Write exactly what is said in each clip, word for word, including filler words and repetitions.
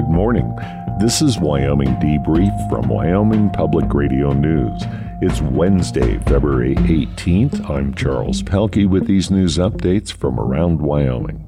Good morning. This is Wyoming Debrief from Wyoming Public Radio News. It's Wednesday, February eighteenth. I'm Charles Pelkey with these news updates from around Wyoming.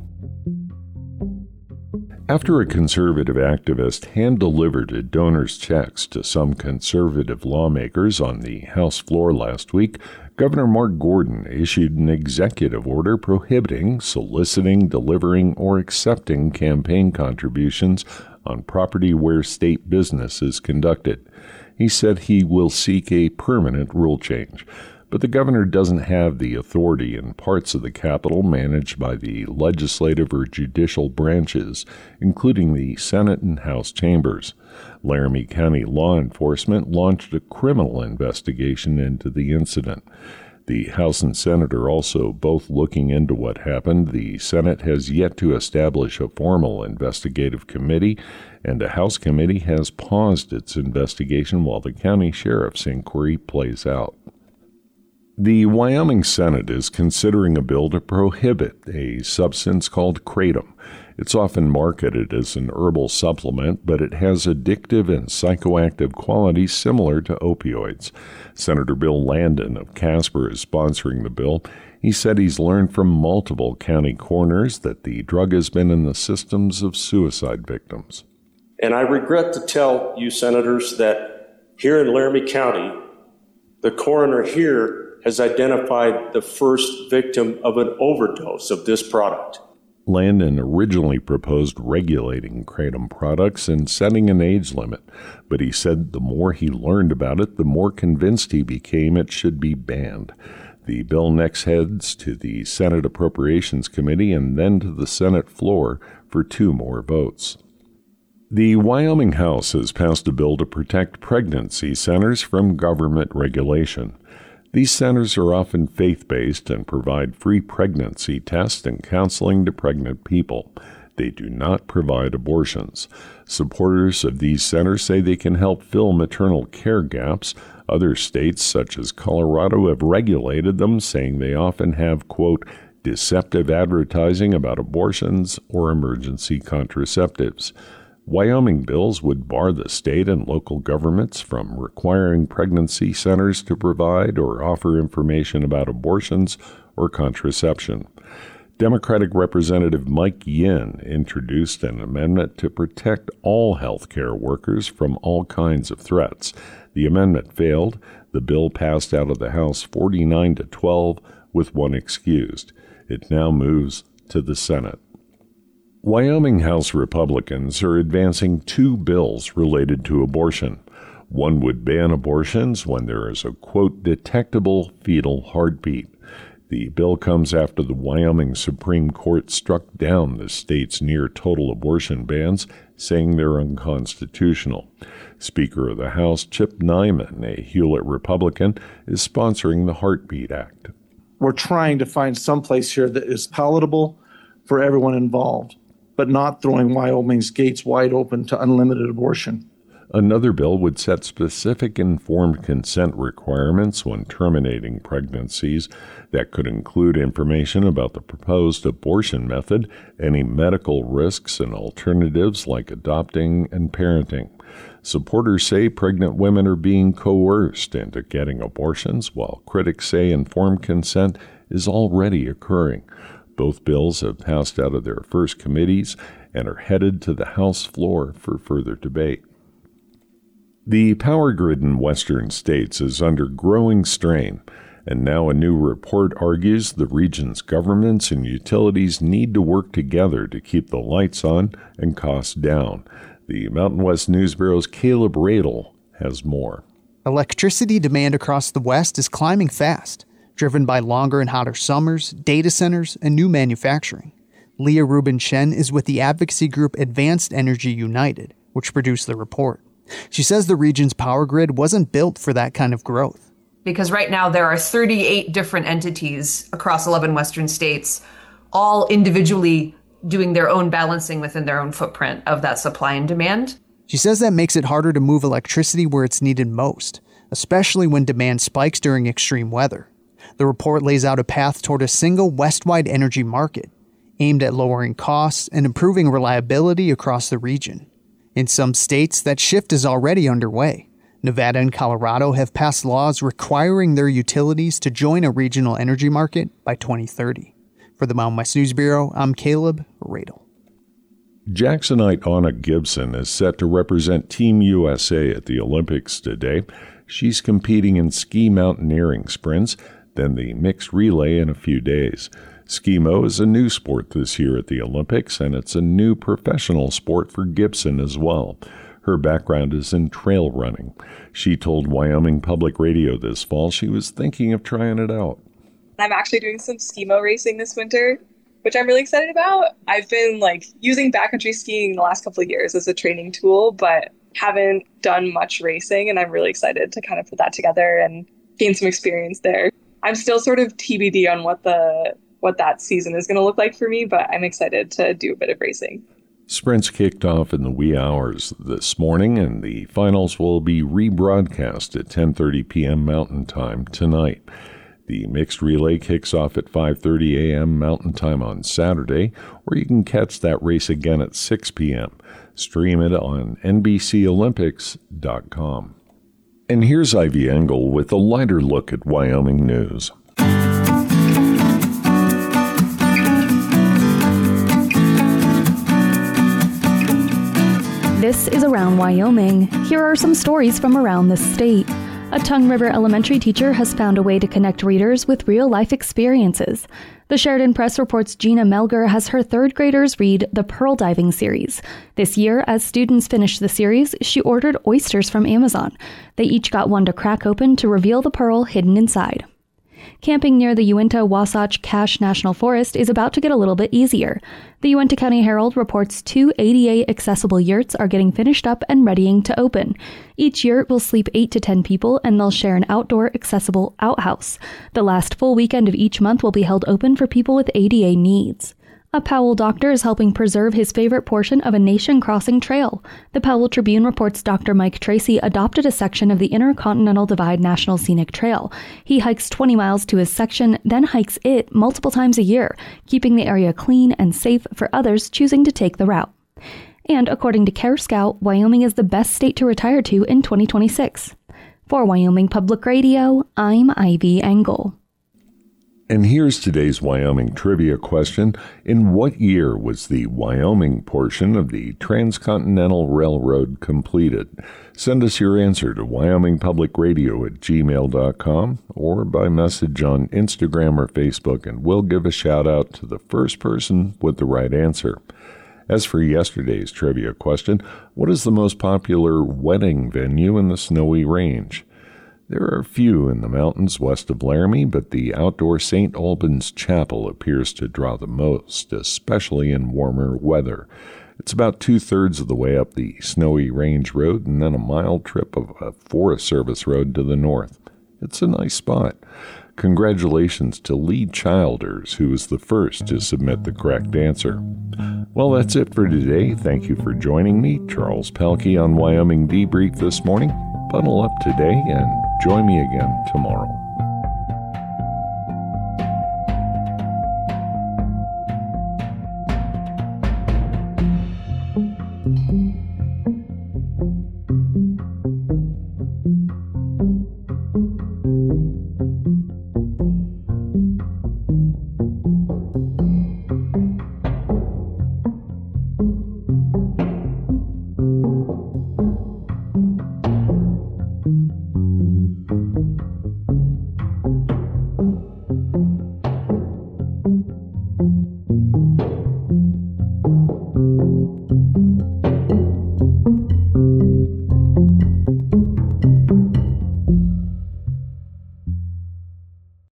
After a conservative activist hand-delivered donors' checks to some conservative lawmakers on the House floor last week, Governor Mark Gordon issued an executive order prohibiting soliciting, delivering, or accepting campaign contributions on property where state business is conducted. He said he will seek a permanent rule change. But the governor doesn't have the authority in parts of the Capitol managed by the legislative or judicial branches, including the Senate and House chambers. Laramie County law enforcement launched a criminal investigation into the incident. The House and Senate are also both looking into what happened. The Senate has yet to establish a formal investigative committee, and a House committee has paused its investigation while the county sheriff's inquiry plays out. The Wyoming Senate is considering a bill to prohibit a substance called kratom. It's often marketed as an herbal supplement, but it has addictive and psychoactive qualities similar to opioids. Senator Bill Landon of Casper is sponsoring the bill. He said he's learned from multiple county coroners that the drug has been in the systems of suicide victims. And I regret to tell you, senators, that here in Laramie County, the coroner here has identified the first victim of an overdose of this product. Landon originally proposed regulating kratom products and setting an age limit, but he said the more he learned about it, the more convinced he became it should be banned. The bill next heads to the Senate Appropriations Committee and then to the Senate floor for two more votes. The Wyoming House has passed a bill to protect pregnancy centers from government regulation. These centers are often faith-based and provide free pregnancy tests and counseling to pregnant people. They do not provide abortions. Supporters of these centers say they can help fill maternal care gaps. Other states, such as Colorado, have regulated them, saying they often have, quote, deceptive advertising about abortions or emergency contraceptives. Wyoming bills would bar the state and local governments from requiring pregnancy centers to provide or offer information about abortions or contraception. Democratic Representative Mike Yin introduced an amendment to protect all health care workers from all kinds of threats. The amendment failed. The bill passed out of the House forty-nine to twelve with one excused. It now moves to the Senate. Wyoming House Republicans are advancing two bills related to abortion. One would ban abortions when there is a, quote, detectable fetal heartbeat. The bill comes after the Wyoming Supreme Court struck down the state's near-total abortion bans, saying they're unconstitutional. Speaker of the House Chip Nyman, a Hewlett Republican, is sponsoring the Heartbeat Act. We're trying to find some place here that is palatable for everyone involved, but not throwing Wyoming's gates wide open to unlimited abortion. Another bill would set specific informed consent requirements when terminating pregnancies that could include information about the proposed abortion method, any medical risks and alternatives like adopting and parenting. Supporters say pregnant women are being coerced into getting abortions, while critics say informed consent is already occurring. Both bills have passed out of their first committees and are headed to the House floor for further debate. The power grid in western states is under growing strain, and now a new report argues the region's governments and utilities need to work together to keep the lights on and costs down. The Mountain West News Bureau's Caleb Radel has more. Electricity demand across the West is climbing fast, driven by longer and hotter summers, data centers, and new manufacturing. Leah Rubin Chen is with the advocacy group Advanced Energy United, which produced the report. She says the region's power grid wasn't built for that kind of growth. Because right now there are thirty-eight different entities across eleven western states, all individually doing their own balancing within their own footprint of that supply and demand. She says that makes it harder to move electricity where it's needed most, especially when demand spikes during extreme weather. The report lays out a path toward a single West-wide energy market, aimed at lowering costs and improving reliability across the region. In some states, that shift is already underway. Nevada and Colorado have passed laws requiring their utilities to join a regional energy market by twenty thirty. For the Mountain West News Bureau, I'm Caleb Radel. Jacksonite Anna Gibson is set to represent Team U S A at the Olympics today. She's competing in ski mountaineering sprints, then the mixed relay in a few days. Ski-mo is a new sport this year at the Olympics, and it's a new professional sport for Gibson as well. Her background is in trail running. She told Wyoming Public Radio this fall she was thinking of trying it out. I'm actually doing some ski-mo racing this winter, which I'm really excited about. I've been like using backcountry skiing the last couple of years as a training tool, but haven't done much racing, and I'm really excited to kind of put that together and gain some experience there. I'm still sort of T B D on what the what that season is going to look like for me, but I'm excited to do a bit of racing. Sprints kicked off in the wee hours this morning, and the finals will be rebroadcast at ten thirty p.m. Mountain Time tonight. The mixed relay kicks off at five thirty a.m. Mountain Time on Saturday, or you can catch that race again at six p.m. Stream it on N B C Olympics dot com. And here's Ivy Engel with a lighter look at Wyoming news. This is Around Wyoming. Here are some stories from around the state. A Tongue River elementary teacher has found a way to connect readers with real-life experiences. The Sheridan Press reports Gina Melger has her third graders read the Pearl Diving series. This year, as students finished the series, she ordered oysters from Amazon. They each got one to crack open to reveal the pearl hidden inside. Camping near the Uinta Wasatch Cache National Forest is about to get a little bit easier. The Uinta County Herald reports two A D A-accessible yurts are getting finished up and readying to open. Each yurt will sleep eight to ten people, and they'll share an outdoor accessible outhouse. The last full weekend of each month will be held open for people with A D A needs. A Powell doctor is helping preserve his favorite portion of a nation-crossing trail. The Powell Tribune reports Doctor Mike Tracy adopted a section of the Intercontinental Divide National Scenic Trail. He hikes twenty miles to his section, then hikes it multiple times a year, keeping the area clean and safe for others choosing to take the route. And according to Care Scout, Wyoming is the best state to retire to in twenty twenty-six. For Wyoming Public Radio, I'm Ivy Engel. And here's today's Wyoming trivia question. In what year was the Wyoming portion of the Transcontinental Railroad completed? Send us your answer to wyoming public radio at gmail dot com or by message on Instagram or Facebook, and we'll give a shout out to the first person with the right answer. As for yesterday's trivia question, what is the most popular wedding venue in the Snowy Range? There are a few in the mountains west of Laramie, but the outdoor Saint Albans Chapel appears to draw the most, especially in warmer weather. It's about two-thirds of the way up the Snowy Range Road and then a mile trip of a Forest Service road to the north. It's a nice spot. Congratulations to Lee Childers, who was the first to submit the correct answer. Well, that's it for today. Thank you for joining me, Charles Pelkey, on Wyoming Debrief this morning. Bundle up today and join me again tomorrow.